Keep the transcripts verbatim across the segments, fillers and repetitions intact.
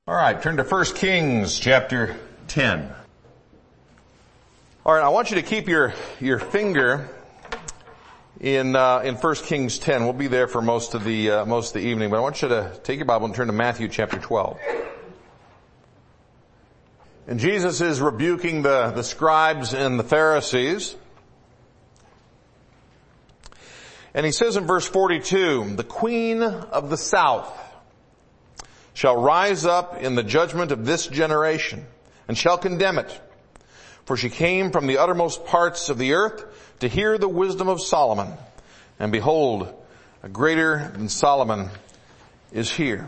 All right, turn to First Kings chapter ten. All right, I want you to keep your your finger in uh, in First Kings ten. We'll be there for most of the uh, most of the evening, but I want you to take your Bible and turn to Matthew chapter twelve. And Jesus is rebuking the the scribes and the Pharisees. And he says in verse forty-two, "The queen of the south shall rise up in the judgment of this generation, and shall condemn it. For she came from the uttermost parts of the earth to hear the wisdom of Solomon. And behold, a greater than Solomon is here."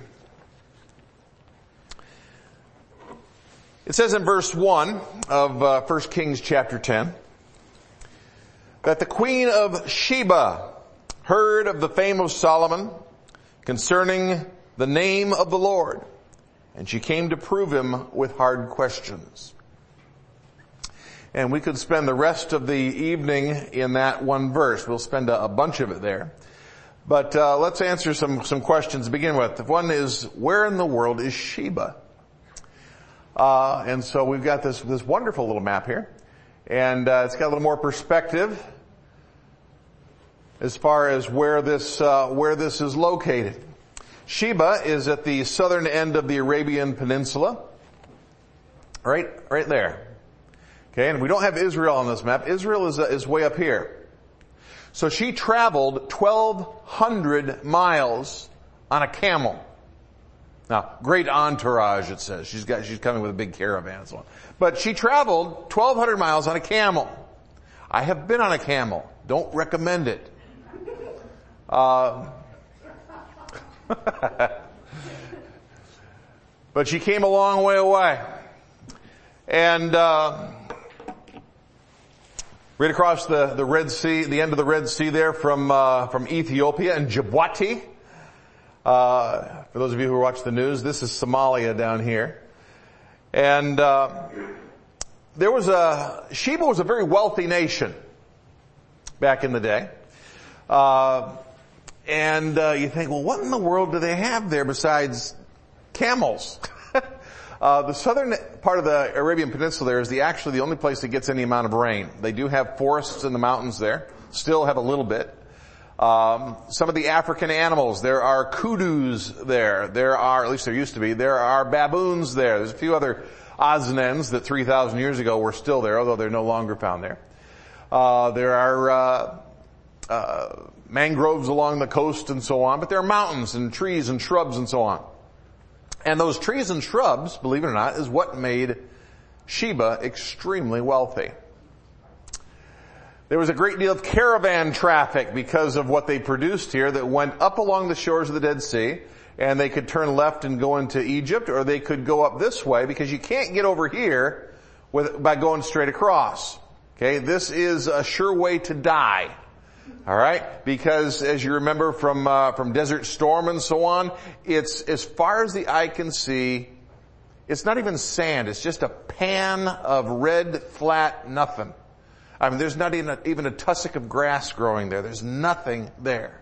It says in verse one of uh, First Kings chapter ten, that the queen of Sheba heard of the fame of Solomon concerning the name of the Lord, and she came to prove him with hard questions. And we could spend the rest of the evening in that one verse. We'll spend a, a bunch of it there. But uh, let's answer some, some questions to begin with. One is, where in the world is Sheba? Uh, and so we've got this, this wonderful little map here. And uh, it's got a little more perspective as far as where this, uh, where this is located. Sheba is at the southern end of the Arabian Peninsula. Right, right there. Okay, and we don't have Israel on this map. Israel is, uh, is way up here. So she traveled twelve hundred miles on a camel. Now, great entourage, it says. She's got, she's coming with a big caravan and so on. But she traveled twelve hundred miles on a camel. I have been on a camel. Don't recommend it. Uh, but she came a long way away. And, uh, right across the, the Red Sea, the end of the Red Sea there from, uh, from Ethiopia and Djibouti. Uh, for those of you who watch the news, this is Somalia down here. And, uh, there was a, Sheba was a very wealthy nation back in the day. Uh, And uh, you think, well, what in the world do they have there besides camels? uh, the southern part of the Arabian Peninsula there is the actually the only place that gets any amount of rain. They do have forests in the mountains there, still have a little bit. Um, some of the African animals, there are kudus there. There are, at least there used to be, there are baboons there. There's a few other odds and ends that three thousand years ago were still there, although they're no longer found there. Uh, there are uh, uh mangroves along the coast and so on, but there are mountains and trees and shrubs and so on. And those trees and shrubs, believe it or not, is what made Sheba extremely wealthy. There was a great deal of caravan traffic because of what they produced here that went up along the shores of the Dead Sea, and they could turn left and go into Egypt, or they could go up this way because you can't get over here with, by going straight across. Okay, this is a sure way to die. All right, because as you remember from uh, from Desert Storm and so on, it's as far as the eye can see, it's not even sand. It's just a pan of red, flat nothing. I mean, there's not even a, even a tussock of grass growing there. There's nothing there.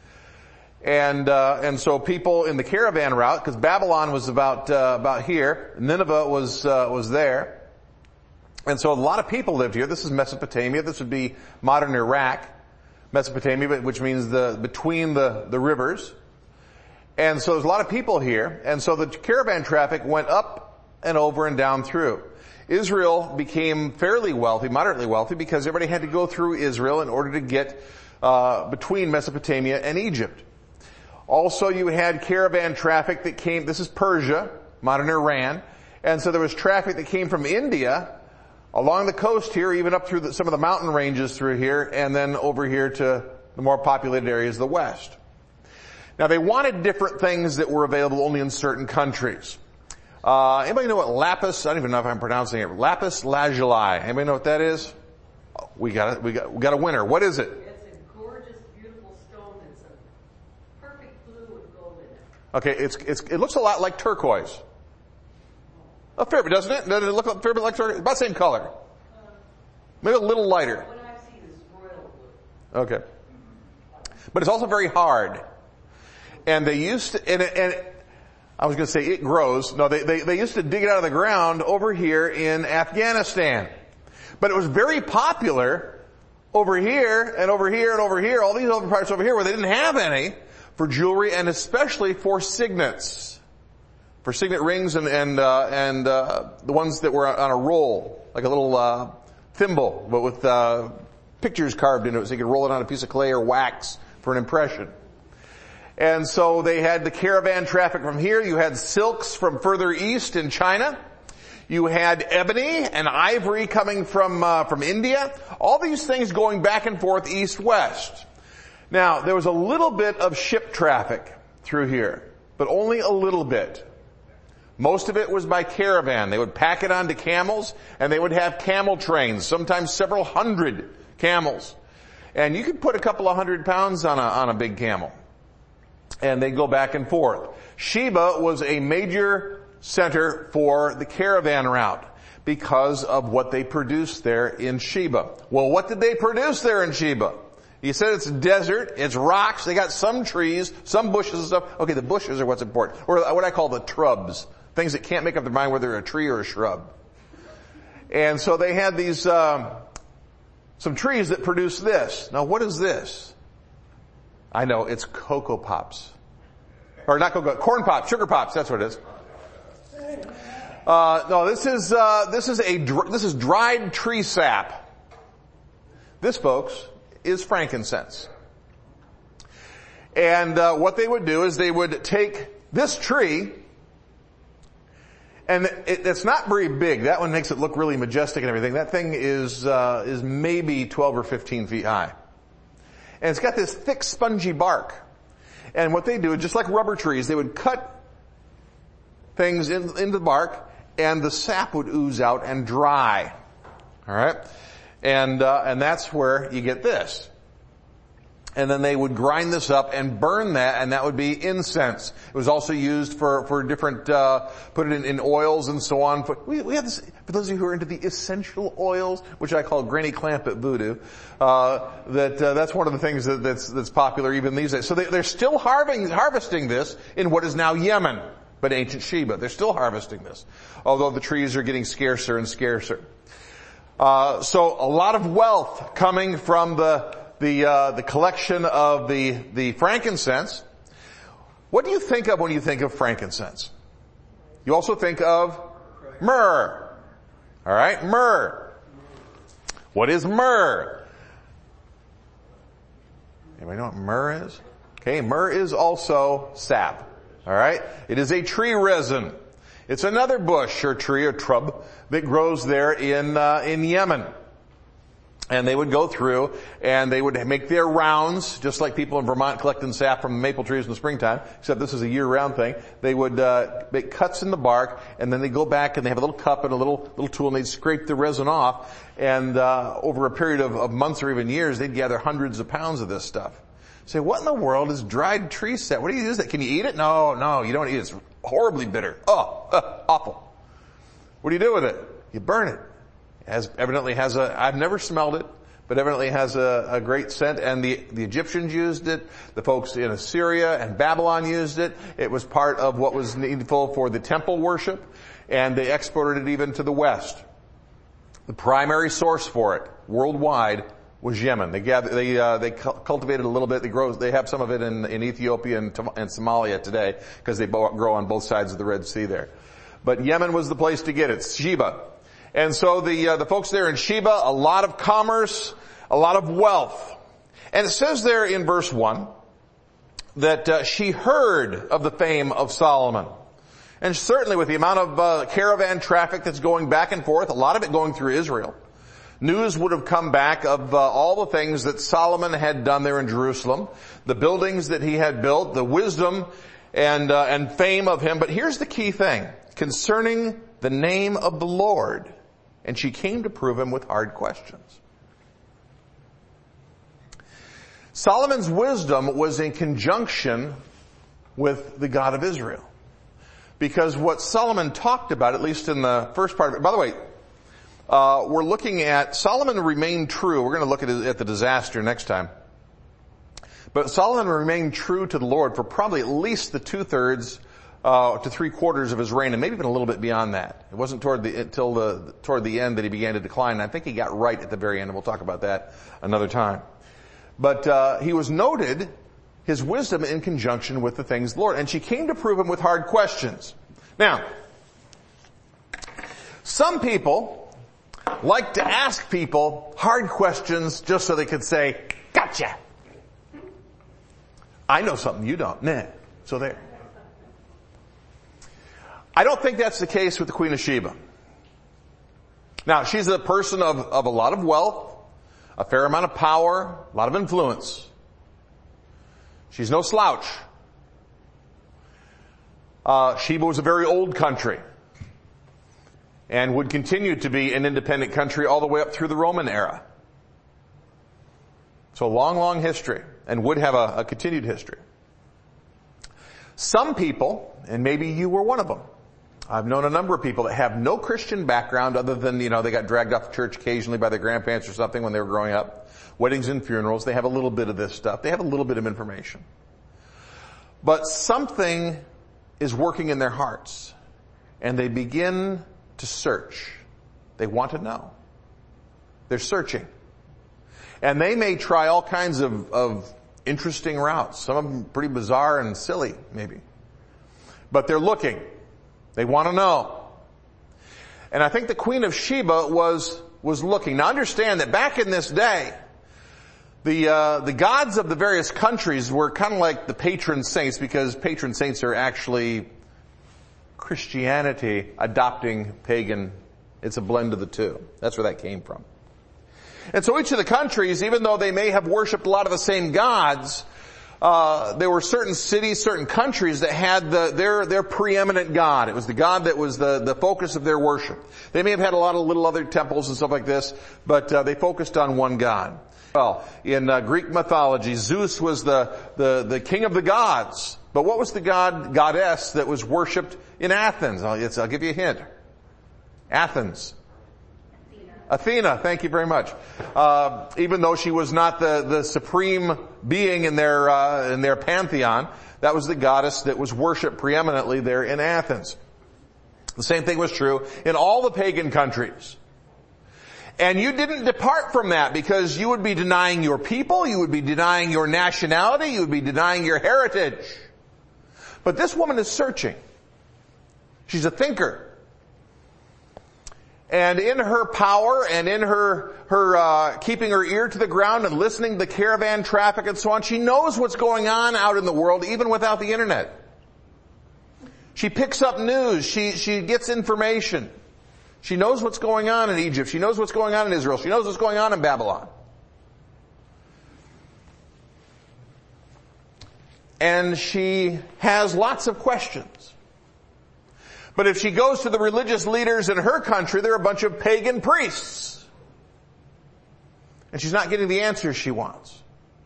And uh, and so people in the caravan route, because Babylon was about uh, about here, Nineveh was uh, was there, and so a lot of people lived here. This is Mesopotamia. This would be modern Iraq. Mesopotamia, which means the between the, the rivers. And so there's a lot of people here. And so the caravan traffic went up and over and down through. Israel became fairly wealthy, moderately wealthy, because everybody had to go through Israel in order to get uh between Mesopotamia and Egypt. Also, you had caravan traffic that came, this is Persia, modern Iran. And so there was traffic that came from India along the coast here, even up through the, some of the mountain ranges through here, and then over here to the more populated areas of the west. Now, they wanted different things that were available only in certain countries. Uh, anybody know what lapis, I don't even know if I'm pronouncing it, lapis lazuli. Anybody know what that is? Oh, we got it, we got, we got a winner. What is it? It's a gorgeous, beautiful stone. It's a perfect blue with gold in it. Okay, it's, it's, it looks a lot like turquoise. A fair bit, doesn't it? Doesn't it look a fair bit like turquoise? About the same color. Maybe a little lighter. What I see is royal blue. Okay. But it's also very hard. And they used to, and, and I was going to say it grows. No, they, they, they used to dig it out of the ground over here in Afghanistan. But it was very popular over here and over here and over here, all these other parts over here where they didn't have any, for jewelry and especially for signets. For signet rings and, and, uh, and, uh, the ones that were on a roll, like a little, uh, thimble, but with, uh, pictures carved into it so you could roll it on a piece of clay or wax for an impression. And so they had the caravan traffic from here. You had silks from further east in China. You had ebony and ivory coming from, uh, from India. All these things going back and forth east-west. Now, there was a little bit of ship traffic through here, but only a little bit. Most of it was by caravan. They would pack it onto camels, and they would have camel trains, sometimes several hundred camels. And you could put a couple of hundred pounds on a, on a big camel. And they'd go back and forth. Sheba was a major center for the caravan route because of what they produced there in Sheba. Well, what did they produce there in Sheba? You said it's desert, it's rocks, they got some trees, some bushes and stuff. Okay, the bushes are what's important. Or what I call the trubs. Things that can't make up their mind whether they're a tree or a shrub. And so they had these, um, some trees that produce this. Now what is this? I know, it's Cocoa Pops. Or not Cocoa, Corn Pops, Sugar Pops, that's what it is. Uh, no, this is, uh, this is a, dr- this is dried tree sap. This, folks, is frankincense. And, uh, what they would do is they would take this tree, and it, it's not very big. That one makes it look really majestic and everything. That thing is, uh, is maybe twelve or fifteen feet high. And it's got this thick, spongy bark. And what they do, just like rubber trees, they would cut things in, into the bark, and the sap would ooze out and dry. All right? And, uh, and that's where you get this. And then they would grind this up and burn that, and that would be incense. It was also used for, for different, uh, put it in, in oils and so on. We, we have this, for those of you who are into the essential oils, which I call Granny Clamp at Voodoo, uh, that, uh, that's one of the things that, that's, that's popular even these days. So they, they're still harvesting, harvesting this in what is now Yemen, but ancient Sheba. They're still harvesting this, although the trees are getting scarcer and scarcer. Uh, so a lot of wealth coming from the, the, uh, the collection of the, the frankincense. What do you think of when you think of frankincense? You also think of myrrh. Alright, myrrh. What is myrrh? Anybody know what myrrh is? Okay, myrrh is also sap. Alright? It is a tree resin. It's another bush or tree or shrub that grows there in, uh, in Yemen. And they would go through and they would make their rounds, just like people in Vermont collecting sap from maple trees in the springtime, except this is a year-round thing. They would, uh, make cuts in the bark, and then they go back and they have a little cup and a little, little tool, and they'd scrape the resin off. And, uh, over a period of, of months or even years, they'd gather hundreds of pounds of this stuff. Say, what in the world is dried tree sap? What do you use that? Can you eat it? No, no, you don't eat it. It's horribly bitter. Oh, uh, awful. What do you do with it? You burn it. It has, evidently has a, I've never smelled it, but evidently has a, a great scent, and the, the Egyptians used it, the folks in Assyria and Babylon used it. It was part of what was needful for the temple worship, and they exported it even to the West. The primary source for it, worldwide, was Yemen. They gather, they, uh, they cultivated a little bit. They grow, they have some of it in, in Ethiopia and, and Somalia today, because they grow on both sides of the Red Sea there. But Yemen was the place to get it, Sheba. And so the, uh, the folks there in Sheba, a lot of commerce, a lot of wealth. And it says there in verse one that, uh, she heard of the fame of Solomon. And certainly with the amount of, uh, caravan traffic that's going back and forth, a lot of it going through Israel, news would have come back of, uh, all the things that Solomon had done there in Jerusalem, the buildings that he had built, the wisdom and, uh, and fame of him. But here's the key thing concerning the name of the Lord. And she came to prove him with hard questions. Solomon's wisdom was in conjunction with the God of Israel. Because what Solomon talked about, at least in the first part of it, by the way, uh, we're looking at, Solomon remained true. We're going to look at, at the disaster next time. But Solomon remained true to the Lord for probably at least the two-thirds uh, to three quarters of his reign, and maybe even a little bit beyond that. It wasn't toward the, until the, toward the end that he began to decline. And I think he got right at the very end, and we'll talk about that another time. But, uh, he was noted, his wisdom in conjunction with the things of the Lord. And she came to prove him with hard questions. Now, some people like to ask people hard questions just so they could say, gotcha. I know something you don't. Nah. So there. I don't think that's the case with the Queen of Sheba. Now, she's a person of, of a lot of wealth, a fair amount of power, a lot of influence. She's no slouch. Uh, Sheba was a very old country and would continue to be an independent country all the way up through the Roman era. So a long, long history, and would have a, a continued history. Some people, and maybe you were one of them, I've known a number of people that have no Christian background other than, you know, they got dragged off to church occasionally by their grandparents or something when they were growing up. Weddings and funerals, they have a little bit of this stuff. They have a little bit of information. But something is working in their hearts, and they begin to search. They want to know. They're searching. And they may try all kinds of, of interesting routes. Some of them pretty bizarre and silly, maybe. But they're looking. They want to know. And I think the Queen of Sheba was, was looking. Now understand that back in this day, the, uh, the gods of the various countries were kind of like the patron saints, because patron saints are actually Christianity adopting pagan. It's a blend of the two. That's where that came from. And so each of the countries, even though they may have worshipped a lot of the same gods, uh, there were certain cities, certain countries that had the, their, their preeminent god. It was the god that was the, the focus of their worship. They may have had a lot of little other temples and stuff like this, but, uh, they focused on one god. Well, in uh, Greek mythology, Zeus was the, the, the king of the gods. But what was the god, goddess that was worshipped in Athens? I'll, it's, I'll give you a hint. Athens. Athena, thank you very much. Uh, even though she was not the, the supreme being in their, uh, in their pantheon, that was the goddess that was worshipped preeminently there in Athens. The same thing was true in all the pagan countries. And you didn't depart from that, because you would be denying your people, you would be denying your nationality, you would be denying your heritage. But this woman is searching. She's a thinker. And in her power and in her, her, uh, keeping her ear to the ground and listening to the caravan traffic and so on, she knows what's going on out in the world even without the internet. She picks up news. She, she gets information. She knows what's going on in Egypt. She knows what's going on in Israel. She knows what's going on in Babylon. And she has lots of questions. But if she goes to the religious leaders in her country, they're a bunch of pagan priests. And she's not getting the answers she wants.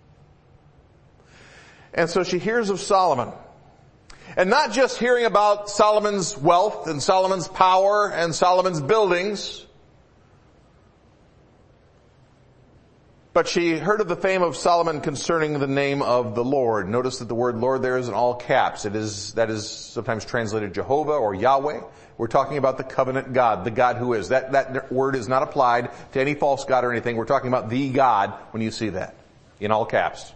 And so she hears of Solomon. And not just hearing about Solomon's wealth and Solomon's power and Solomon's buildings, but she heard of the fame of Solomon concerning the name of the Lord. Notice that the word Lord there is in all caps. It is, that is sometimes translated Jehovah or Yahweh. We're talking about the covenant God, the God who is. That, that word is not applied to any false God or anything. We're talking about the God when you see that in all caps.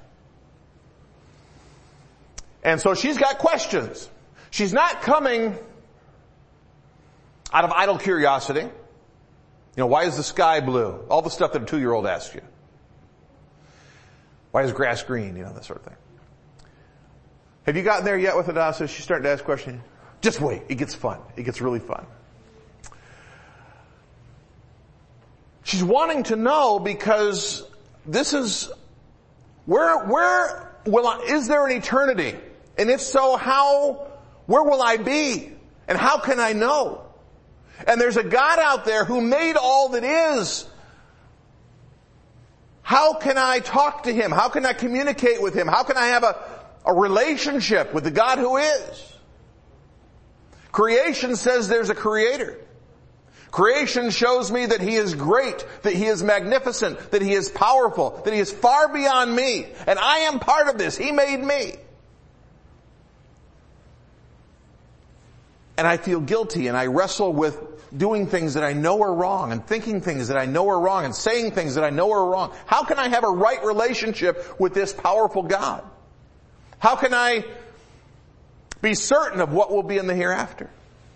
And so she's got questions. She's not coming out of idle curiosity. You know, why is the sky blue? All the stuff that a two-year-old asks you. Why is grass green? You know, that sort of thing. Have you gotten there yet with Adasa? She's starting to ask questions. Just wait. It gets fun. It gets really fun. She's wanting to know because this is, where, where will I, is there an eternity? And if so, how, where will I be? And how can I know? And there's a God out there who made all that is. How can I talk to Him? How can I communicate with Him? How can I have a, a relationship with the God who is? Creation says there's a Creator. Creation shows me that He is great, that He is magnificent, that He is powerful, that He is far beyond me, and I am part of this. He made me. and I feel guilty, and I wrestle with doing things that I know are wrong, and thinking things that I know are wrong, and saying things that I know are wrong. How can I have a right relationship with this powerful God? How can I be certain of what will be in the hereafter?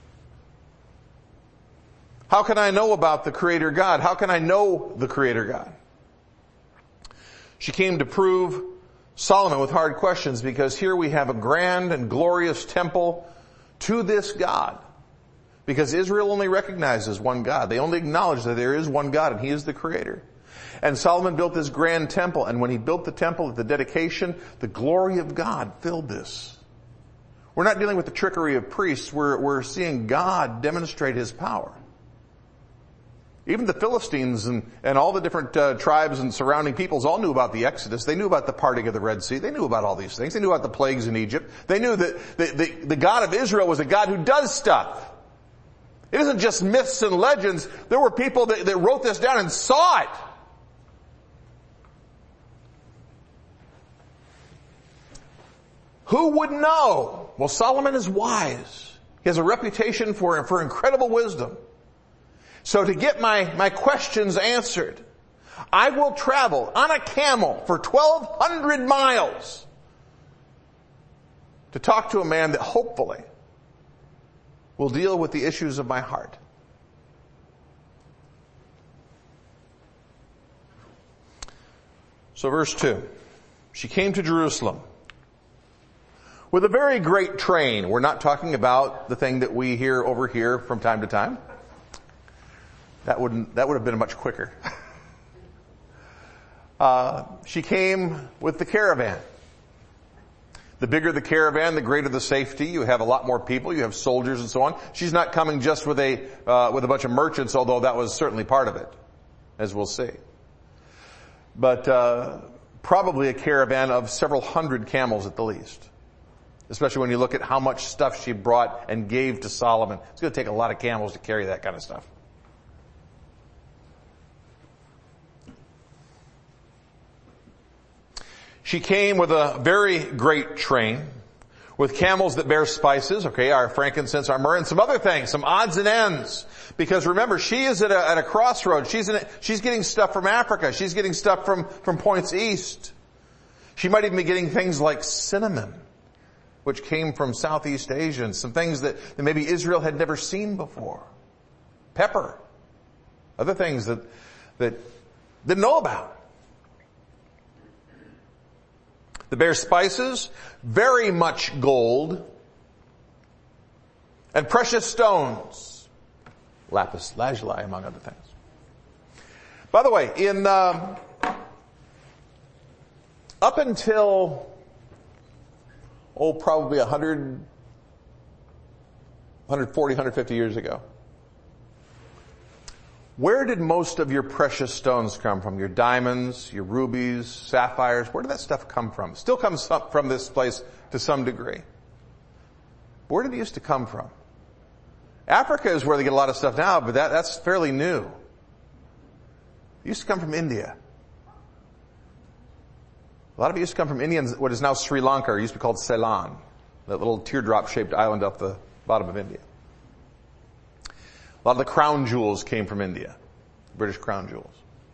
How can I know about the Creator God? How can I know the Creator God? She came to prove Solomon with hard questions, because here we have a grand and glorious temple to this God. Because Israel only recognizes one God. They only acknowledge that there is one God, and He is the Creator. And Solomon built this grand temple, and when he built the temple at the dedication, the glory of God filled this. We're not dealing with the trickery of priests. We're, we're seeing God demonstrate His power. Even the Philistines and, and all the different uh, tribes and surrounding peoples all knew about the Exodus. They knew about the parting of the Red Sea. They knew about all these things. They knew about the plagues in Egypt. They knew that the, the, the God of Israel was a God who does stuff. It isn't just myths and legends. There were people that, that wrote this down and saw it. Who would know? Well, Solomon is wise. He has a reputation for, for incredible wisdom. So to get my, my questions answered, I will travel on a camel for twelve hundred miles to talk to a man that hopefully will deal with the issues of my heart. So verse two, she came to Jerusalem with a very great train. We're not talking about the thing that we hear over here from time to time. That wouldn't, that would have been much quicker. Uh, she came with the caravan. The bigger the caravan, the greater the safety. You have a lot more people. You have soldiers and so on. She's not coming just with a, uh, with a bunch of merchants, although that was certainly part of it, as we'll see. But, uh, probably a caravan of several hundred camels at the least. Especially when you look at how much stuff she brought and gave to Solomon. It's going to take a lot of camels to carry that kind of stuff. She came with a very great train, with camels that bear spices, okay, our frankincense, our myrrh, and some other things, some odds and ends. Because remember, she is at a, at a crossroads. She's in a, she's getting stuff from Africa. She's getting stuff from, from points east. She might even be getting things like cinnamon, which came from Southeast Asia, and some things that, that maybe Israel had never seen before. Pepper. Other things that, that didn't know about. The bear spices, very much gold, and precious stones, lapis lazuli, among other things. By the way, in um, up until oh, probably one hundred, one forty, one fifty years ago, where did most of your precious stones come from? Your diamonds, your rubies, sapphires, where did that stuff come from? It still comes from this place to some degree. Where did it used to come from? Africa is where they get a lot of stuff now, but that, that's fairly new. It used to come from India. A lot of it used to come from India, what is now Sri Lanka, or used to be called Ceylon, that little teardrop-shaped island off the bottom of India. A lot of the crown jewels came from India, British crown jewels.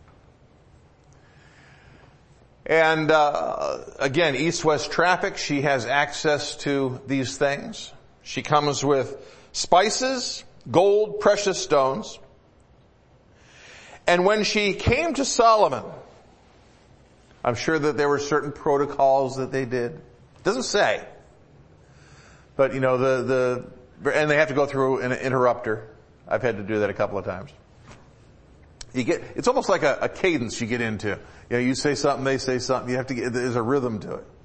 And uh, again, east-west traffic, she has access to these things. She comes with spices, gold, precious stones. And when she came to Solomon, I'm sure that there were certain protocols that they did. It doesn't say. But, you know, the, the, and they have to go through an interrupter. I've had to do that a couple of times. You get, it's almost like a, a cadence you get into. You know, you say something, they say something. You have to get, there's a rhythm to it.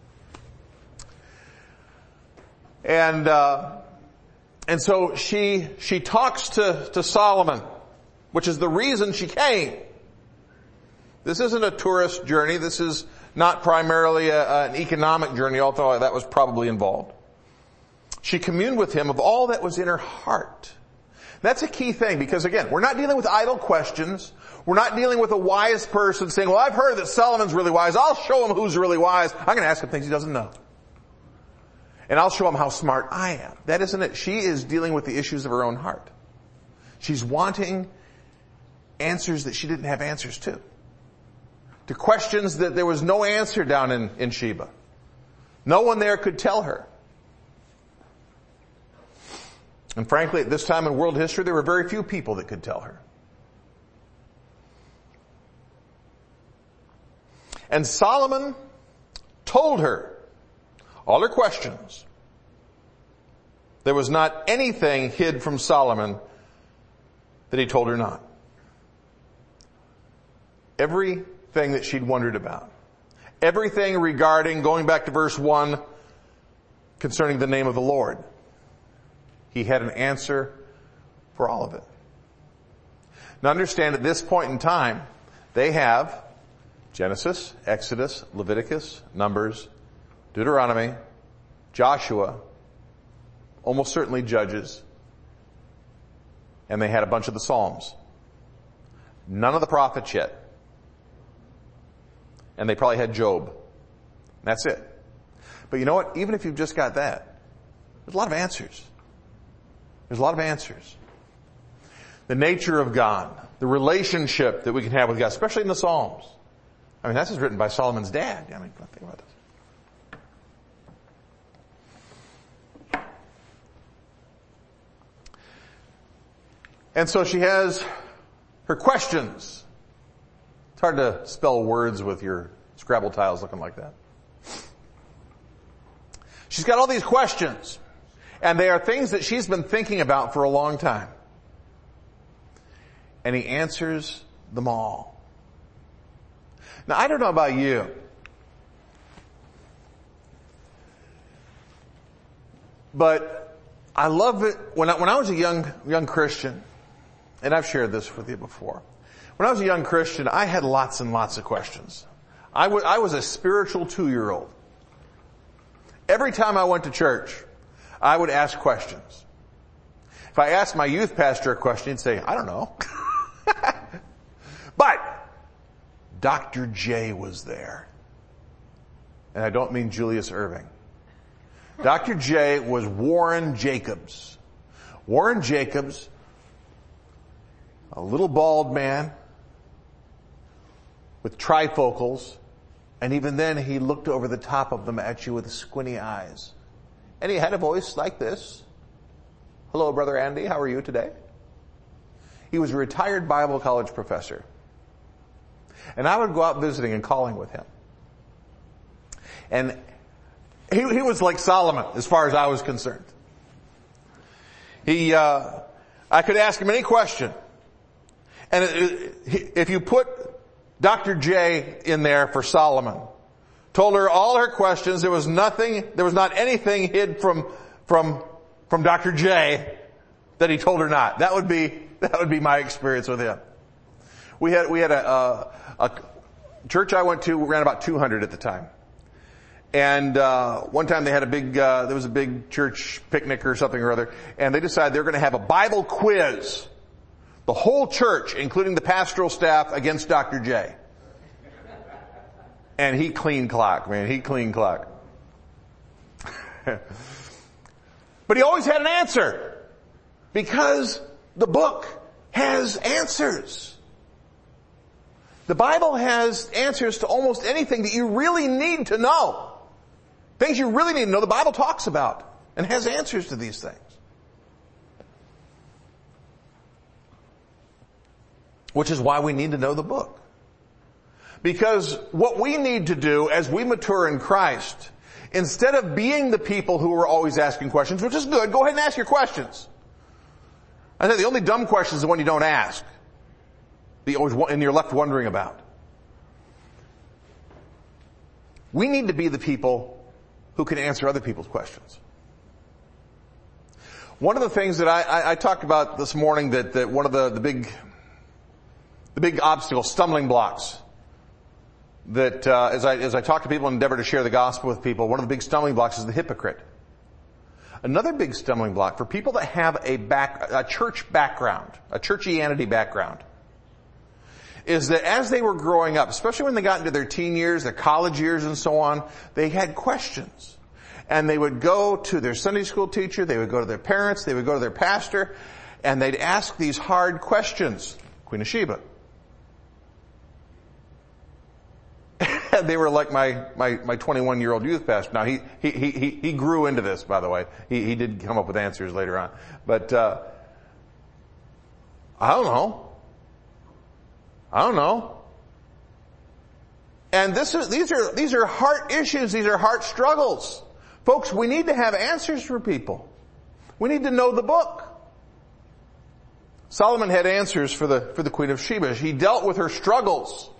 And, uh, and so she, she talks to, to Solomon, which is the reason she came. This isn't a tourist journey. This is not primarily a, an economic journey, although that was probably involved. She communed with him of all that was in her heart. That's a key thing, because again, we're not dealing with idle questions. We're not dealing with a wise person saying, well, I've heard that Solomon's really wise. I'll show him who's really wise. I'm going to ask him things he doesn't know. and I'll show them how smart I am. That isn't it. She is dealing with the issues of her own heart. She's wanting answers that she didn't have answers to. To questions that there was no answer down in, in Sheba. No one there could tell her. And frankly, at this time in world history, there were very few people that could tell her. And Solomon told her all her questions. There was not anything hid from Solomon that he told her not. Everything that she'd wondered about. Everything regarding, going back to verse one, concerning the name of the Lord. He had an answer for all of it. Now understand, at this point in time, they have Genesis, Exodus, Leviticus, Numbers, Deuteronomy, Joshua, almost certainly Judges, and they had a bunch of the Psalms. None of the prophets yet. And they probably had Job. That's it. But you know what? Even if you've just got that, there's a lot of answers. There's a lot of answers. The nature of God, the relationship that we can have with God, especially in the Psalms. I mean, that's just written by Solomon's dad. I mean, think about this. And so she has her questions. It's hard to spell words with your Scrabble tiles looking like that. She's got all these questions. And they are things that she's been thinking about for a long time. And he answers them all. Now, I don't know about you, but I love it when I, when I was a young, young Christian, and I've shared this with you before. When I was a young Christian, I had lots and lots of questions. I, w- I was a spiritual two-year-old. Every time I went to church, I would ask questions. If I asked my youth pastor a question, he'd say, I don't know. But Doctor J was there. And I don't mean Julius Irving. Doctor J was Warren Jacobs. Warren Jacobs, a little bald man with trifocals, and even then he looked over the top of them at you with squinty eyes. And he had a voice like this. Hello, Brother Andy, how are you today? He was a retired Bible college professor. And I would go out visiting and calling with him. And he, he was like Solomon as far as I was concerned. He, uh, I could ask him any question. And it, it, if you put Doctor J in there for Solomon, told her all her questions, there was nothing, there was not anything hid from, from, from Doctor J that he told her not. That would be, that would be my experience with him. We had, we had a, a, a church I went to, we ran about two hundred at the time. And, uh, one time they had a big, uh, there was a big church picnic or something or other, and they decided they were going to have a Bible quiz. The whole church, including the pastoral staff, against Doctor J. And he clean clock, man. He clean clock. But he always had an answer. Because the book has answers. The Bible has answers to almost anything that you really need to know. Things you really need to know, the Bible talks about and has answers to these things. Which is why we need to know the book. Because what we need to do as we mature in Christ, instead of being the people who are always asking questions, which is good, go ahead and ask your questions. I think the only dumb question is the one you don't ask. That you always, and you're left wondering about. We need to be the people who can answer other people's questions. One of the things that I, I, I talked about this morning that, that one of the, the big, the big obstacles, stumbling blocks, that uh, as I as I talk to people and endeavor to share the gospel with people, one of the big stumbling blocks is the hypocrite. Another big stumbling block for people that have a back a church background, a churchianity background, is that as they were growing up, especially when they got into their teen years, their college years and so on, they had questions. and they would go to their Sunday school teacher, they would go to their parents, they would go to their pastor, and they'd ask these hard questions. Queen of Sheba. They were like my, my, my twenty-one year old youth pastor. Now he, he, he, he grew into this, by the way. He, he did come up with answers later on. But, uh, I don't know. I don't know. And this is, these are, these are heart issues. These are heart struggles. Folks, we need to have answers for people. We need to know the book. Solomon had answers for the, for the Queen of Sheba. He dealt with her struggles.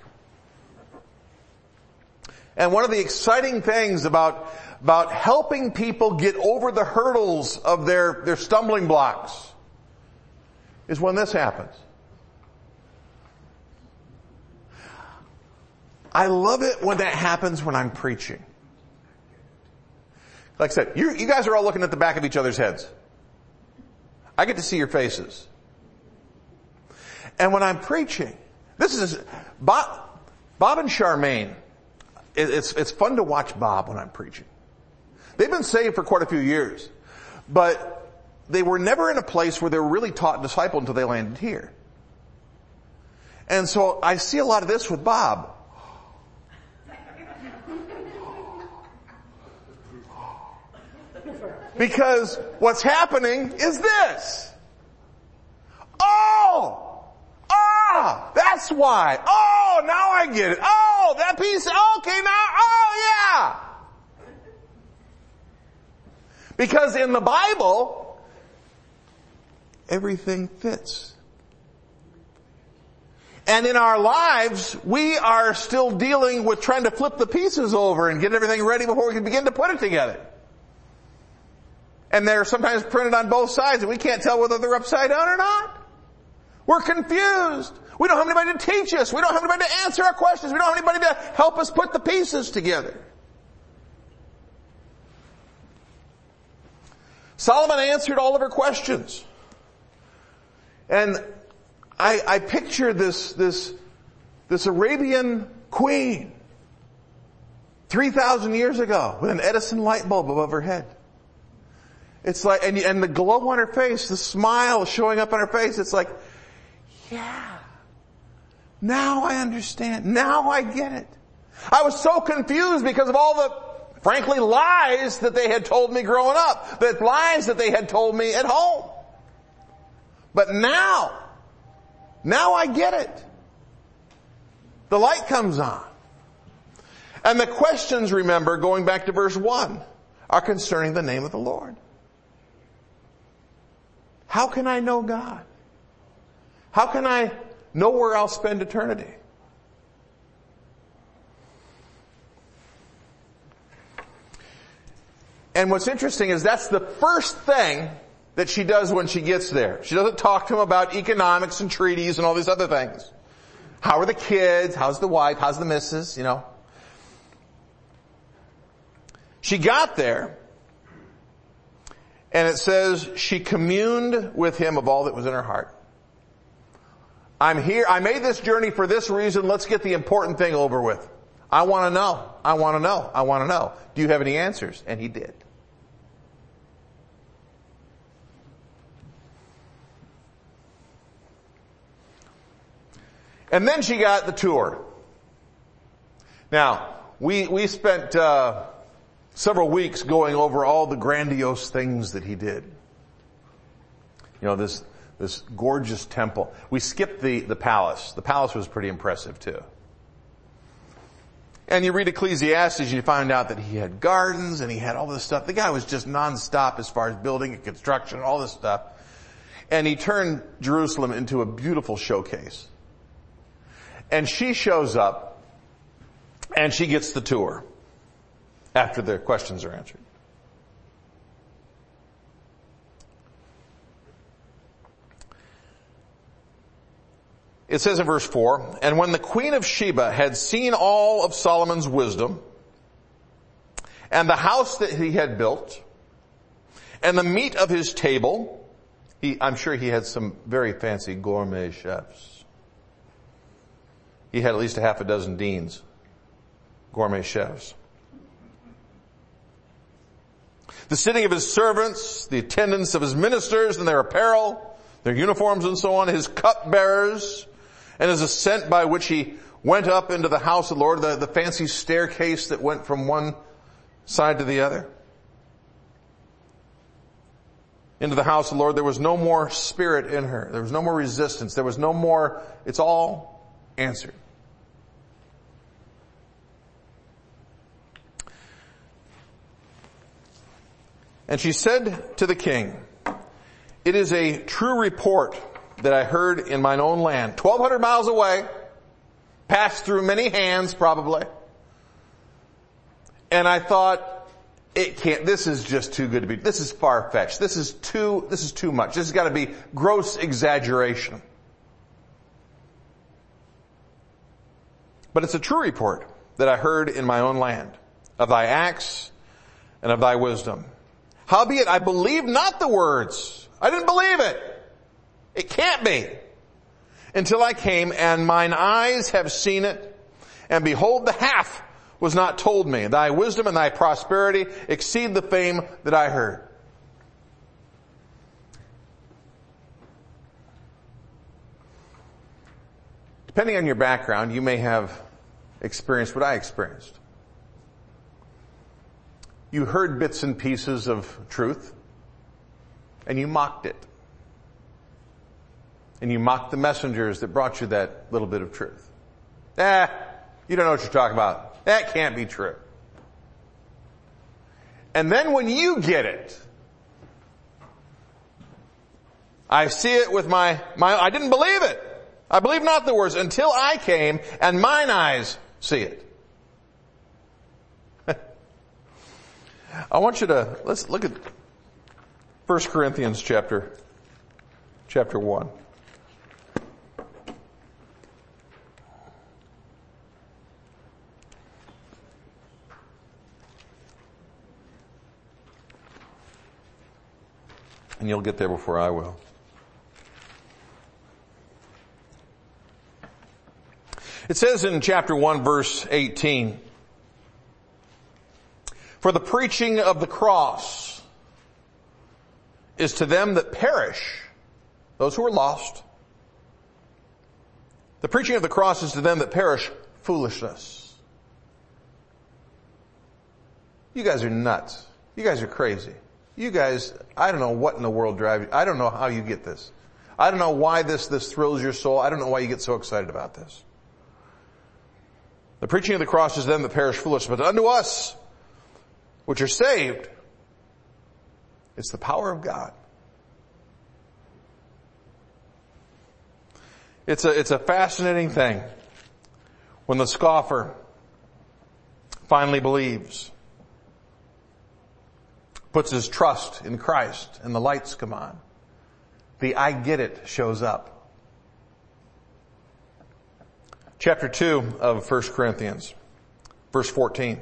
And one of the exciting things about, about helping people get over the hurdles of their, their stumbling blocks is when this happens. I love it when that happens when I'm preaching. Like I said, you, you guys are all looking at the back of each other's heads. I get to see your faces. And when I'm preaching, this is, Bob, Bob and Charmaine, It's, it's fun to watch Bob when I'm preaching. They've been saved for quite a few years, but they were never in a place where they were really taught and discipled until they landed here. And so I see a lot of this with Bob. Because what's happening is this. Oh! Ah, that's why. Oh, now I get it. Oh, that piece. Okay, now. Oh, yeah. Because in the Bible, everything fits. And in our lives, we are still dealing with trying to flip the pieces over and get everything ready before we can begin to put it together. And they're sometimes printed on both sides and we can't tell whether they're upside down or not. We're confused. We don't have anybody to teach us. We don't have anybody to answer our questions. We don't have anybody to help us put the pieces together. Solomon answered all of her questions. And I, I picture this, this, this Arabian queen three thousand years ago with an Edison light bulb above her head. It's like, and, and the glow on her face, the smile showing up on her face, it's like, yeah. Now I understand. Now I get it. I was so confused because of all the, frankly, lies that they had told me growing up. The lies that they had told me at home. But now, now I get it. The light comes on. And the questions, remember, going back to verse one, are concerning the name of the Lord. How can I know God? How can I know where I'll spend eternity? And what's interesting is that's the first thing that she does when she gets there. She doesn't talk to him about economics and treaties and all these other things. How are the kids? How's the wife? How's the missus? You know. She got there, and it says she communed with him of all that was in her heart. I'm here, I made this journey for this reason, let's get the important thing over with. I want to know, I want to know, I want to know. Do you have any answers? And he did. And then she got the tour. Now, we, we spent, uh, several weeks going over all the grandiose things that he did. You know, this, this gorgeous temple. We skipped the, the palace. The palace was pretty impressive too. And you read Ecclesiastes and you find out that he had gardens and he had all this stuff. The guy was just nonstop as far as building and construction, all this stuff. And he turned Jerusalem into a beautiful showcase. And she shows up and she gets the tour after the questions are answered. It says in verse four, and when the Queen of Sheba had seen all of Solomon's wisdom, and the house that he had built, and the meat of his table, he, I'm sure he had some very fancy gourmet chefs. He had at least a half a dozen deans, gourmet chefs. The sitting of his servants, the attendance of his ministers and their apparel, their uniforms and so on, his cupbearers, and his ascent by which he went up into the house of the Lord, the, the fancy staircase that went from one side to the other. Into the house of the Lord, there was no more spirit in her. There was no more resistance. There was no more, it's all answered. And she said to the king, it is a true report that I heard in mine own land, twelve hundred miles away, passed through many hands probably. And I thought, it can't, this is just too good to be, this is far-fetched. This is too, this is too much. This has got to be gross exaggeration. But it's a true report that I heard in my own land of thy acts and of thy wisdom. Howbeit, I believe not the words. I didn't believe it. It can't be. Until I came, and mine eyes have seen it, and behold, the half was not told me. Thy wisdom and thy prosperity exceed the fame that I heard. Depending on your background, you may have experienced what I experienced. You heard bits and pieces of truth, and you mocked it. And you mocked the messengers that brought you that little bit of truth. Ah, you don't know what you're talking about. That can't be true. And then when you get it, I see it with my, my, I didn't believe it. I believe not the words until I came and mine eyes see it. I want you to, let's look at First Corinthians chapter, chapter one. And you'll get there before I will. It says in chapter one, verse eighteen, for the preaching of the cross is to them that perish, those who are lost. The preaching of the cross is to them that perish foolishness. You guys are nuts. You guys are crazy. You guys, I don't know what in the world drives you. I don't know how you get this. I don't know why this, this thrills your soul. I don't know why you get so excited about this. The preaching of the cross is to them that perish foolish, but unto us, which are saved, it's the power of God. It's a, it's a fascinating thing when the scoffer finally believes, puts his trust in Christ, and the lights come on. The I get it shows up. Chapter two of First Corinthians, verse fourteen.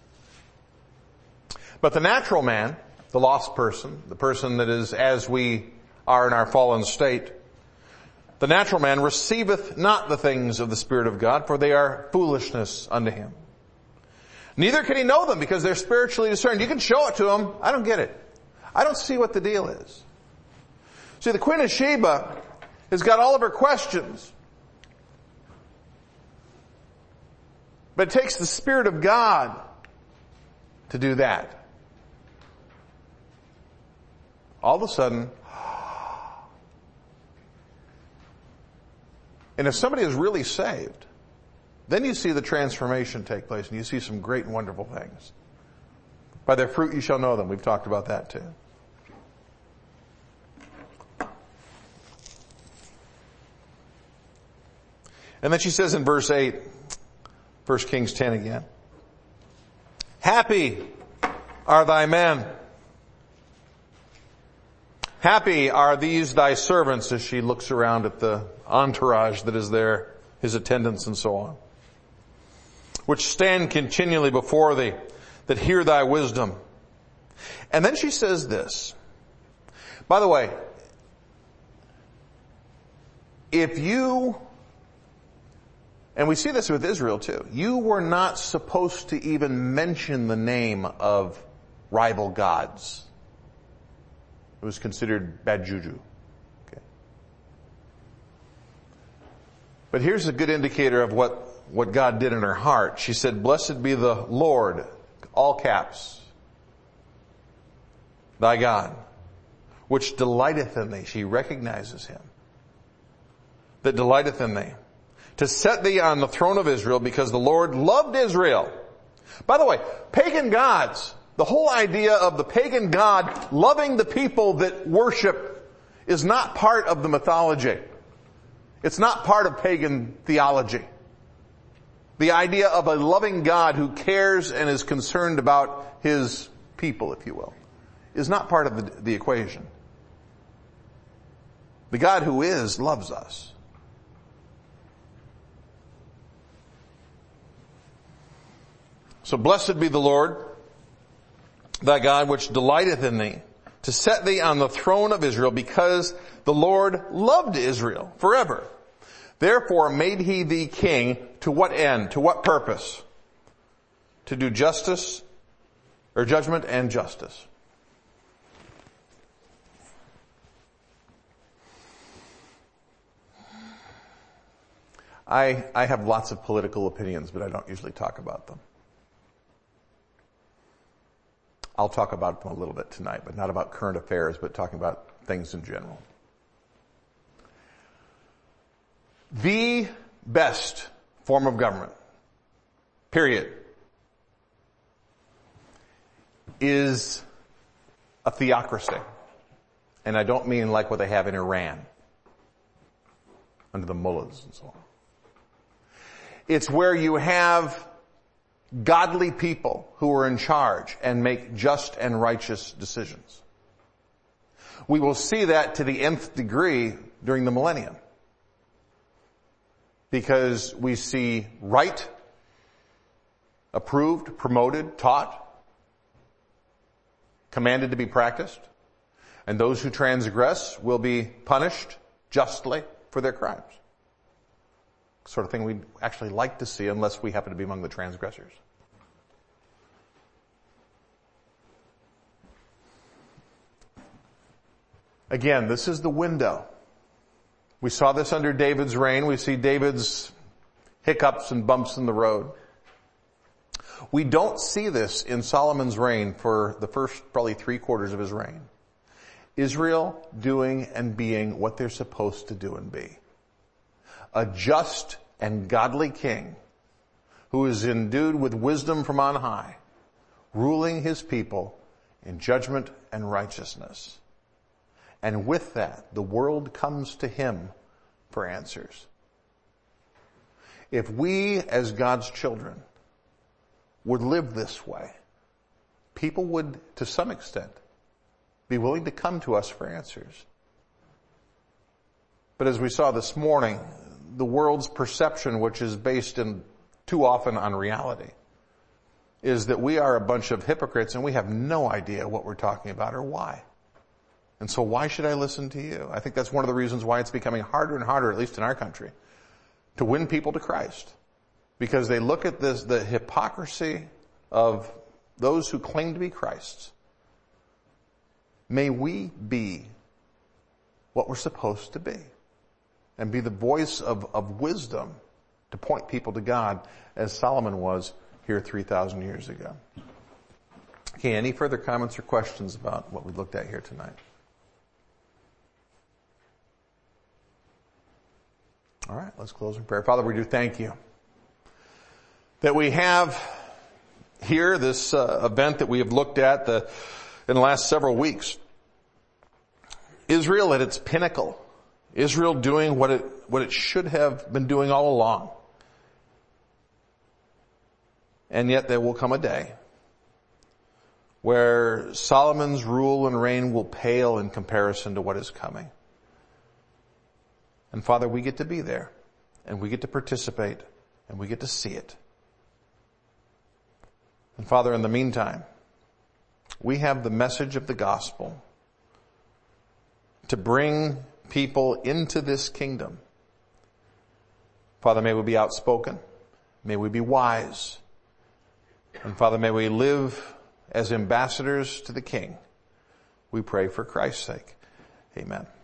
But the natural man, the lost person, the person that is as we are in our fallen state, the natural man receiveth not the things of the Spirit of God, for they are foolishness unto him. Neither can he know them because they're spiritually discerned. You can show it to him. I don't get it. I don't see what the deal is. See, the Queen of Sheba has got all of her questions. But it takes the Spirit of God to do that. All of a sudden, and if somebody is really saved, then you see the transformation take place and you see some great and wonderful things. By their fruit you shall know them. We've talked about that too. And then she says in verse eight, First Kings ten again, happy are thy men. Happy are these thy servants, as she looks around at the entourage that is there, his attendants and so on, which stand continually before thee, that hear thy wisdom. And then she says this. By the way, if you, and we see this with Israel too, you were not supposed to even mention the name of rival gods. It was considered bad juju. Okay. But here's a good indicator of what, what God did in her heart. She said, "Blessed be the Lord," all caps, "thy God, which delighteth in thee." She recognizes him. "That delighteth in thee, to set thee on the throne of Israel, because the Lord loved Israel." By the way, pagan gods, the whole idea of the pagan god loving the people that worship is not part of the mythology. It's not part of pagan theology. The idea of a loving God who cares and is concerned about his people, if you will, is not part of the, the equation. The God who is loves us. So blessed be the Lord, thy God, which delighteth in thee, to set thee on the throne of Israel, because the Lord loved Israel forever. Therefore made he thee king, to what end? To what purpose? To do justice, or judgment and justice. I, I have lots of political opinions, but I don't usually talk about them. I'll talk about them a little bit tonight, but not about current affairs, but talking about things in general. The best form of government, period, is a theocracy. And I don't mean like what they have in Iran, under the mullahs and so on. It's where you have godly people who are in charge and make just and righteous decisions. We will see that to the nth degree during the millennium, because we see right approved, promoted, taught, commanded to be practiced, and those who transgress will be punished justly for their crimes. Sort of thing we'd actually like to see, unless we happen to be among the transgressors. Again, this is the window. We saw this under David's reign. We see David's hiccups and bumps in the road. We don't see this in Solomon's reign for the first probably three quarters of his reign. Israel doing and being what they're supposed to do and be. A just and godly king who is endued with wisdom from on high, ruling his people in judgment and righteousness. And with that, the world comes to him for answers. If we, as God's children, would live this way, people would, to some extent, be willing to come to us for answers. But as we saw this morning, the world's perception, which is based in too often on reality, is that we are a bunch of hypocrites and we have no idea what we're talking about or why. And so why should I listen to you? I think that's one of the reasons why it's becoming harder and harder, at least in our country, to win people to Christ. Because they look at this, the hypocrisy of those who claim to be Christ's. May we be what we're supposed to be, and be the voice of, of wisdom to point people to God, as Solomon was here three thousand years ago. Okay, any further comments or questions about what we looked at here tonight? All right, let's close in prayer. Father, we do thank you that we have here this uh, event that we have looked at the, in the last several weeks. Israel at its pinnacle. Israel doing what it, what it should have been doing all along. And yet there will come a day where Solomon's rule and reign will pale in comparison to what is coming. And Father, we get to be there, and we get to participate, and we get to see it. And Father, in the meantime, we have the message of the gospel to bring people into this kingdom. Father, may we be outspoken. May we be wise. And Father, may we live as ambassadors to the King. We pray for Christ's sake. Amen.